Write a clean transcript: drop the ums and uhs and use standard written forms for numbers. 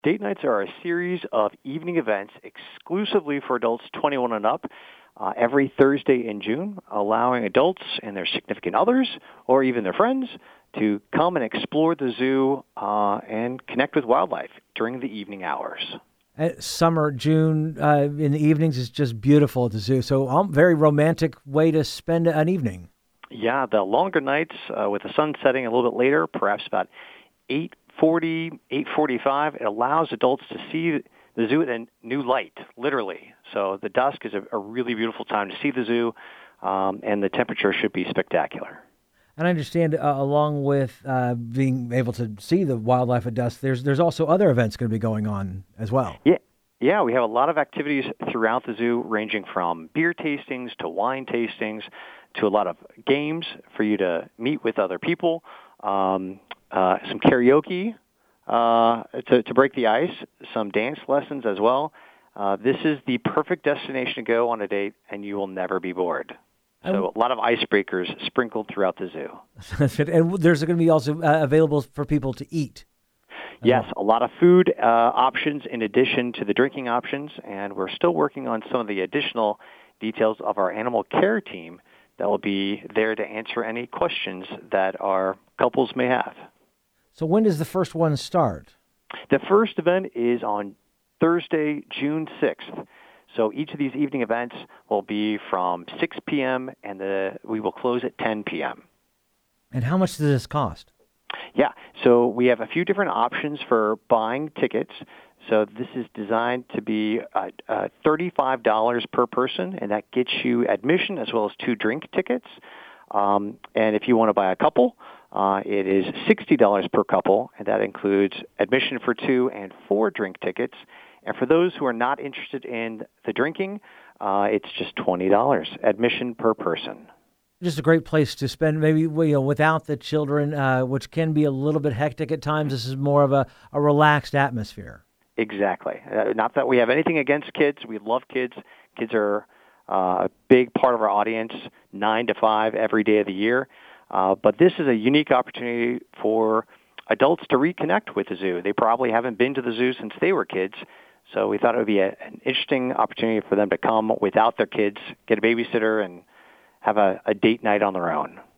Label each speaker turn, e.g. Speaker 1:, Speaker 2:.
Speaker 1: Date nights are a series of evening events exclusively for adults 21 and up every Thursday in June, allowing adults and their significant others or even their friends to come and explore the zoo and connect with wildlife during the evening hours.
Speaker 2: Summer, June, in the evenings is just beautiful at the zoo. So very romantic way to spend an evening.
Speaker 1: Yeah, the longer nights with the sun setting a little bit later, perhaps about 8:40, 8:45, it allows adults to see the zoo in a new light, literally. So the dusk is a really beautiful time to see the zoo, and the temperature should be spectacular.
Speaker 2: And I understand, along with being able to see the wildlife at dusk, there's also other events going to be going on as well.
Speaker 1: Yeah, we have a lot of activities throughout the zoo, ranging from beer tastings to wine tastings to a lot of games for you to meet with other people, some karaoke to break the ice, some dance lessons as well. This is the perfect destination to go on a date, and you will never be bored. So a lot of icebreakers sprinkled throughout the zoo.
Speaker 2: And there's going to be also available for people to eat.
Speaker 1: Yes, a lot of food options in addition to the drinking options, and we're still working on some of the additional details of our animal care team that will be there to answer any questions that our couples may have.
Speaker 2: So when does the first one start?
Speaker 1: The first event is on Thursday, June 6th. So each of these evening events will be from 6 p.m. and we will close at 10 p.m.
Speaker 2: And how much does this cost?
Speaker 1: Yeah, so we have a few different options for buying tickets. So this is designed to be $35 per person, and that gets you admission as well as 2 drink tickets. And if you want to buy a couple, it is $60 per couple, and that includes admission for 2 and 4 drink tickets. And for those who are not interested in the drinking, it's just $20 admission per person.
Speaker 2: Just a great place to spend, maybe without the children, which can be a little bit hectic at times. This is more of a relaxed atmosphere.
Speaker 1: Exactly. Not that we have anything against kids. We love kids. Kids are a big part of our audience, 9 to 5 every day of the year. But this is a unique opportunity for adults to reconnect with the zoo. They probably haven't been to the zoo since they were kids. So we thought it would be an interesting opportunity for them to come without their kids, get a babysitter, and have a date night on their own.